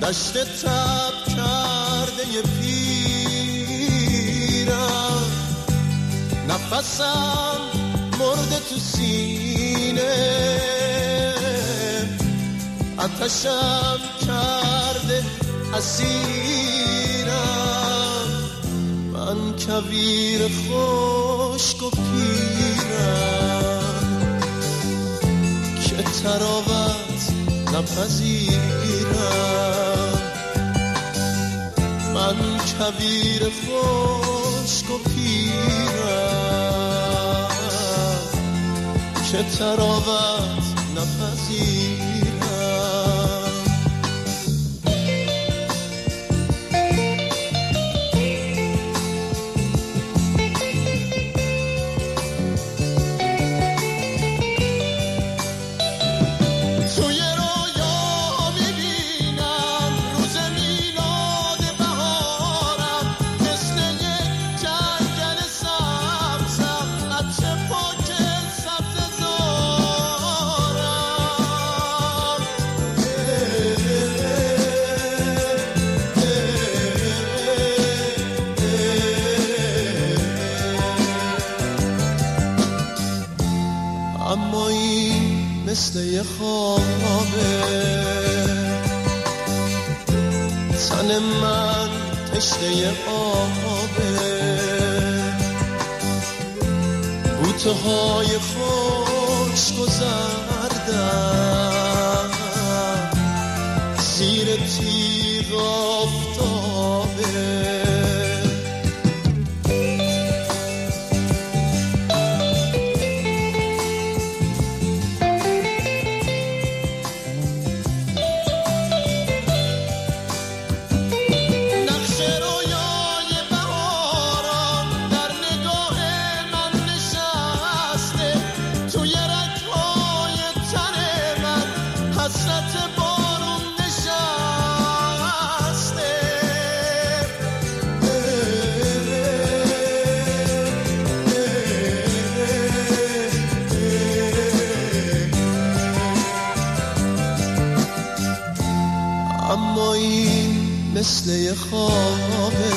دشت تب کرده پیرم، نفسم مرده تو سینه، آتشم کرده اسیرم، من کویر خشک و پیرم که تراوت نپذیرم، من کویر خشک و پیرم که تراوت نپذیرم. اما این مثل یه خوابه، تن من تشنه آبه، بوته های خشک و زردم زیر تیغ آفتابه، اما این مثل یه خوابه،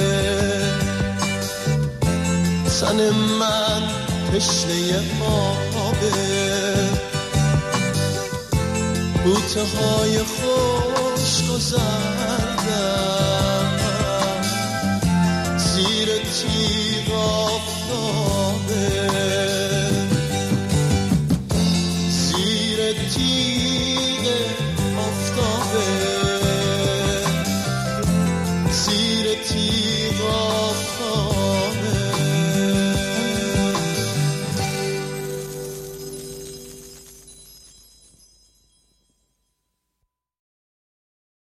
تن من تشنه آبه، بوته های خشک و زردم زیر تیغ آفتاب